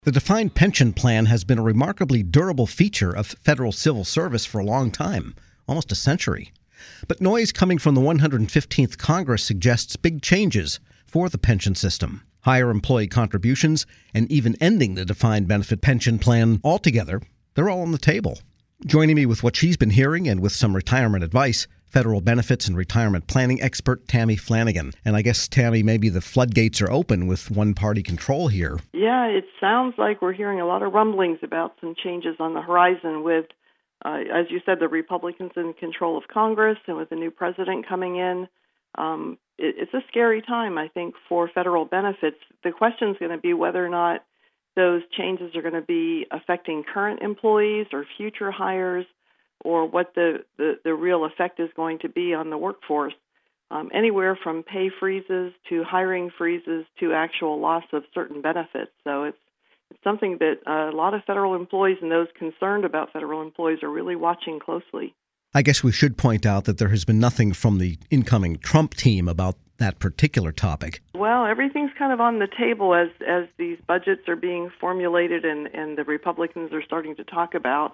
The defined pension plan has been a remarkably durable feature of federal civil service for a long time, almost a century. But noise coming from the 115th Congress suggests big changes for the pension system. Higher employee contributions and even ending the defined benefit pension plan altogether, they're all on the table. Joining me with what she's been hearing and with some retirement advice, federal benefits and retirement planning expert Tammy Flanagan. And I guess, Tammy, maybe the floodgates are open with one-party control here. Yeah, it sounds like we're hearing a lot of rumblings about some changes on the horizon with, as you said, the Republicans in control of Congress and with the new president coming in. It's a scary time, I think, for federal benefits. The question is going to be whether or not those changes are going to be affecting current employees or future hires, or what the real effect is going to be on the workforce. Anywhere from pay freezes to hiring freezes to actual loss of certain benefits. So it's something that a lot of federal employees and those concerned about federal employees are really watching closely. I guess we should point out that there has been nothing from the incoming Trump team about that particular topic. Well, everything's kind of on the table as these budgets are being formulated and the Republicans are starting to talk about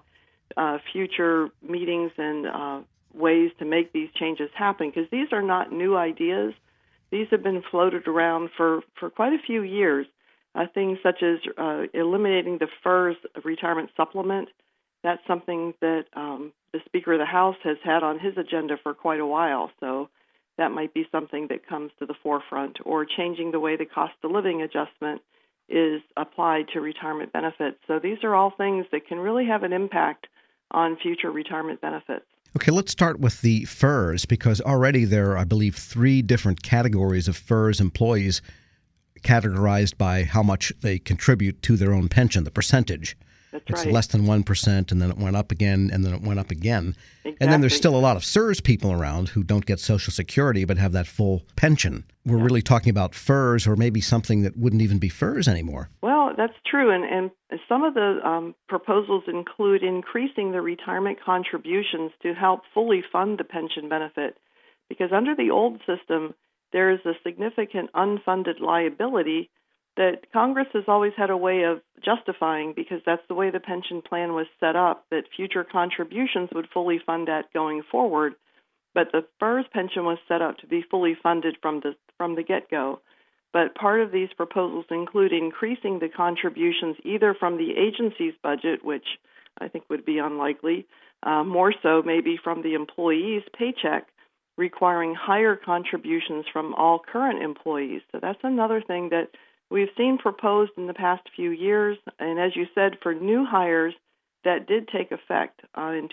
future meetings and ways to make these changes happen, because these are not new ideas. These have been floated around for quite a few years. Things such as eliminating the FERS retirement supplement. That's something that the Speaker of the House has had on his agenda for quite a while. So that might be something that comes to the forefront, or changing the way the cost of living adjustment is applied to retirement benefits. So these are all things that can really have an impact on future retirement benefits. Okay, let's start with the FERS, because already there are, I believe, 3 different categories of FERS employees categorized by how much they contribute to their own pension, the percentage. That's it's right. less than 1%, and then it went up again, and then it went up again. Exactly. And then there's still a lot of CSRS people around who don't get Social Security but have that full pension. We're really talking about FERS, or maybe something that wouldn't even be FERS anymore. Well, that's true. And some of the proposals include increasing the retirement contributions to help fully fund the pension benefit. Because under the old system, there is a significant unfunded liability that Congress has always had a way of justifying, because that's the way the pension plan was set up, that future contributions would fully fund that going forward. But the FERS pension was set up to be fully funded from the get-go. But part of these proposals include increasing the contributions either from the agency's budget, which I think would be unlikely, more so maybe from the employee's paycheck, requiring higher contributions from all current employees. So that's another thing that we've seen proposed in the past few years. And as you said, for new hires, that did take effect. In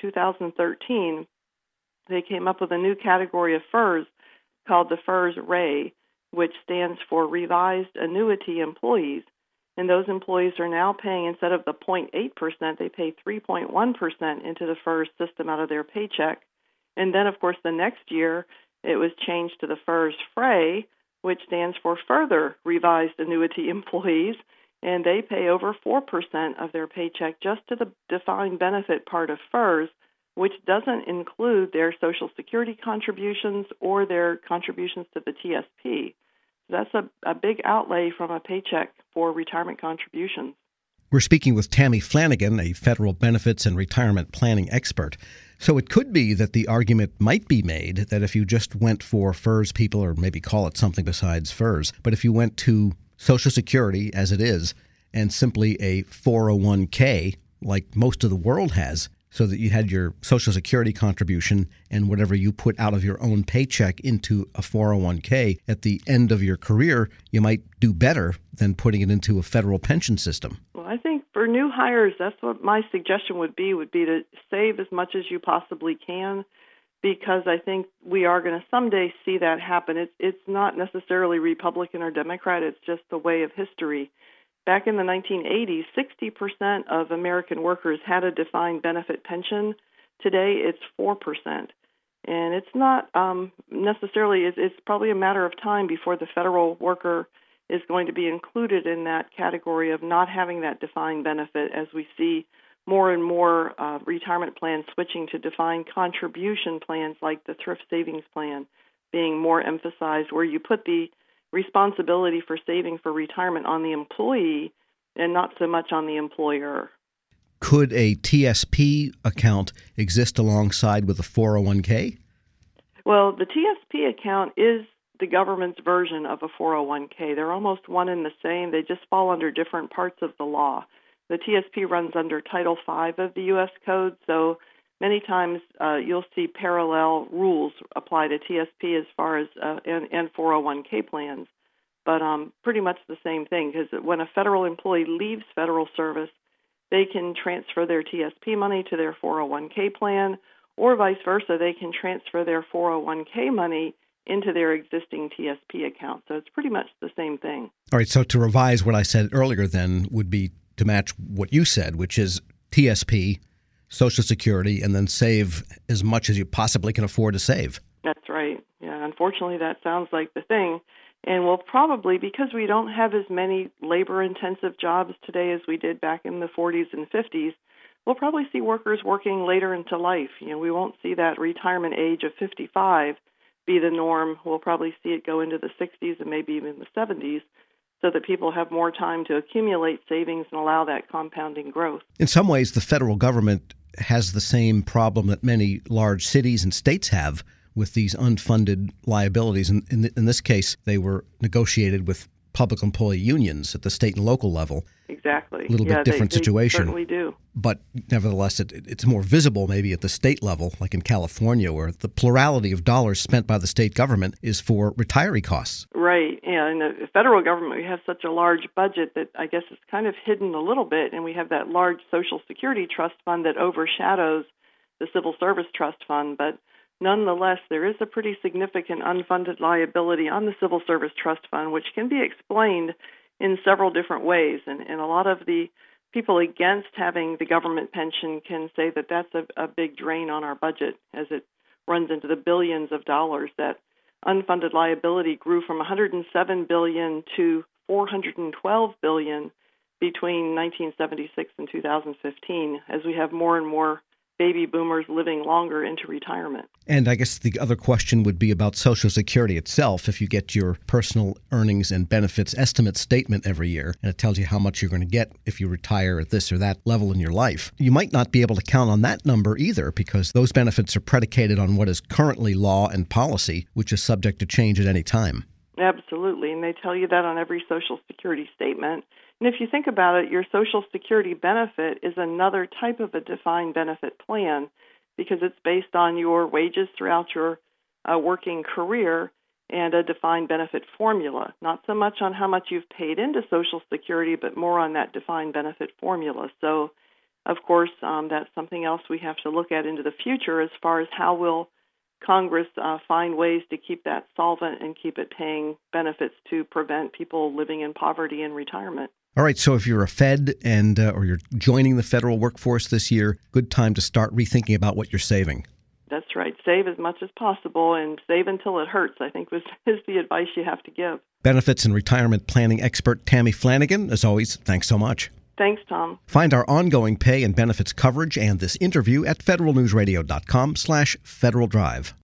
2013, they came up with a new category of FERS called the FERS RAE, which stands for Revised Annuity Employees. And those employees are now paying, instead of the 0.8%, they pay 3.1% into the FERS system out of their paycheck. And then, of course, the next year, it was changed to the FERS FRAE, which stands for Further Revised Annuity Employees, and they pay over 4% of their paycheck just to the defined benefit part of FERS, which doesn't include their Social Security contributions or their contributions to the TSP. That's a big outlay from a paycheck for retirement contributions. We're speaking with Tammy Flanagan, a federal benefits and retirement planning expert. So it could be that the argument might be made that if you just went for FERS people, or maybe call it something besides FERS, but if you went to Social Security as it is and simply a 401k like most of the world has, so that you had your Social Security contribution and whatever you put out of your own paycheck into a 401k at the end of your career, you might do better than putting it into a federal pension system. Well, I think for new hires, that's what my suggestion would be to save as much as you possibly can, because I think we are going to someday see that happen. It's not necessarily Republican or Democrat, it's just the way of history. Back in the 1980s, 60% of American workers had a defined benefit pension. Today, it's 4%. And it's not necessarily, it's probably a matter of time before the federal worker is going to be included in that category of not having that defined benefit, as we see more and more retirement plans switching to defined contribution plans like the Thrift Savings Plan being more emphasized, where you put the responsibility for saving for retirement on the employee, and not so much on the employer. Could a TSP account exist alongside with a 401k? Well, the TSP account is the government's version of a 401k. They're almost one and the same. They just fall under different parts of the law. The TSP runs under Title V of the U.S. Code, so many times you'll see parallel rules apply to TSP as far as and 401k plans, but pretty much the same thing, because when a federal employee leaves federal service, they can transfer their TSP money to their 401k plan, or vice versa, they can transfer their 401k money into their existing TSP account. So it's pretty much the same thing. All right, so to revise what I said earlier then would be to match what you said, which is TSP, Social Security, and then save as much as you possibly can afford to save. That's right. Yeah, unfortunately, that sounds like the thing. And we'll probably, because we don't have as many labor-intensive jobs today as we did back in the 40s and 50s, we'll probably see workers working later into life. We won't see that retirement age of 55 be the norm. We'll probably see it go into the 60s and maybe even the 70s, so that people have more time to accumulate savings and allow that compounding growth. In some ways, the federal government has the same problem that many large cities and states have with these unfunded liabilities. And in this case, they were negotiated with public employee unions at the state and local level. Exactly. A little bit different situation. They certainly do. But nevertheless, it's more visible maybe at the state level, like in California, where the plurality of dollars spent by the state government is for retiree costs. Right. Yeah. In the federal government, we have such a large budget that I guess it's kind of hidden a little bit, and we have that large Social Security trust fund that overshadows the Civil Service Trust Fund. But nonetheless, there is a pretty significant unfunded liability on the Civil Service Trust Fund, which can be explained in several different ways. And a lot of the people against having the government pension can say that that's a big drain on our budget, as it runs into the billions of dollars. That unfunded liability grew from $107 billion to $412 billion between 1976 and 2015, as we have more and more baby boomers living longer into retirement. And I guess the other question would be about Social Security itself. If you get your personal earnings and benefits estimate statement every year, and it tells you how much you're going to get if you retire at this or that level in your life, you might not be able to count on that number either, because those benefits are predicated on what is currently law and policy, which is subject to change at any time. Absolutely, and they tell you that on every Social Security statement. And if you think about it, your Social Security benefit is another type of a defined benefit plan, because it's based on your wages throughout your working career and a defined benefit formula. Not so much on how much you've paid into Social Security, but more on that defined benefit formula. So, of course, that's something else we have to look at into the future as far as how will Congress find ways to keep that solvent and keep it paying benefits to prevent people living in poverty in retirement. All right, so if you're a Fed and or you're joining the federal workforce this year, good time to start rethinking about what you're saving. That's right. Save as much as possible and save until it hurts, I think is the advice you have to give. Benefits and retirement planning expert Tammy Flanagan, as always, thanks so much. Thanks, Tom. Find our ongoing pay and benefits coverage and this interview at federalnewsradio.com/Federal Drive.